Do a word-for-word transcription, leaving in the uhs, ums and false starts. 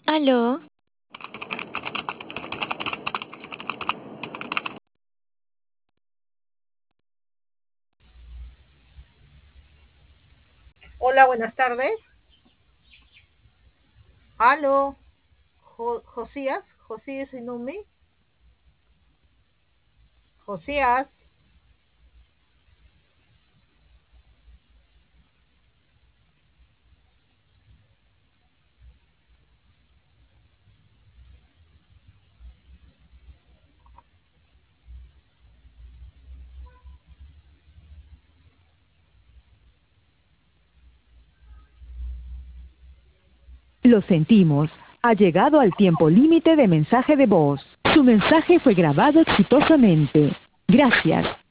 Aló, Hola, buenas tardes. Aló, Jo- Josías, Josías Inumi, Josías. Lo sentimos. Ha llegado al tiempo límite de mensaje de voz. Su mensaje fue grabado exitosamente. Gracias.